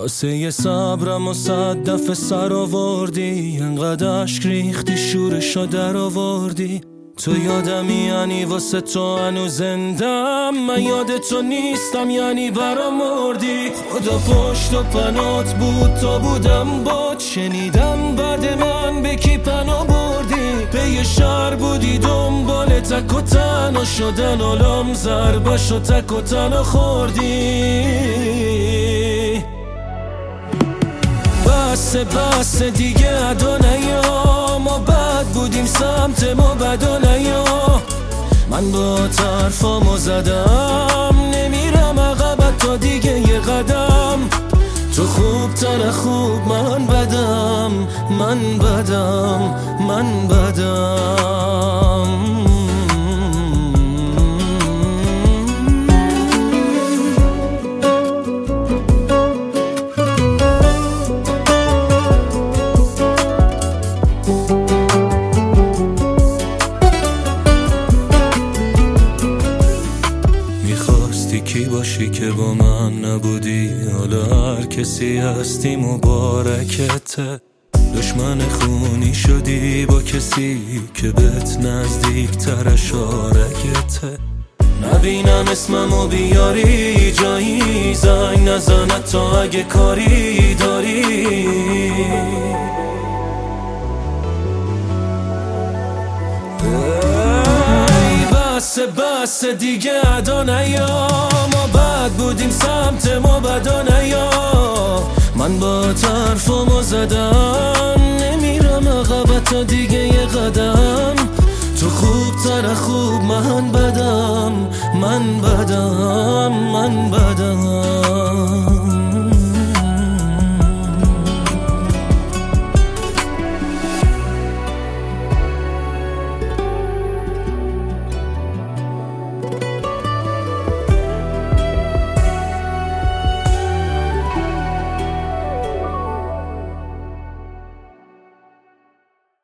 کاسه صبرم و 100 دفعه سر آوردی، انقدر اشک ریختی شورشو در آوردی. تو یادمی یعنی واسه تو هنوز زندم، من یاد تو نیستم یعنی برام مردی. خدا پشت و پنات بود تا بودم باد، شنیدم بعد من به کی پناه بردی. پی شهر بودی دنبال تک و تنها شدن، علام ضربش و تک و تنها خوردی. بس دیگه ادا نیا، ما بد بودیم سمت ما بدا نیا. من با طرفامو زدم، نمیرم عقبت تا دیگه یه قدم. تو خوب تر خوب، من بدم، من بدم، من بدم. کی باشی که با من نبودی، حالا هر کسی هستی مبارکته. دشمن خونی شدی با کسی که بهت نزدیک ترش آرکته. نبینم اسممو بیاری جایی، زنگ نزنه تا اگه کاری داری. بس دیگه ادا نیا، ما بد بودیم سمت ما بدا نیا. من با طرفامو زدم، نمیرم عقبت تا دیگه یه قدم. تو خوب تر خوب، من بدم، من بدم، من بدم.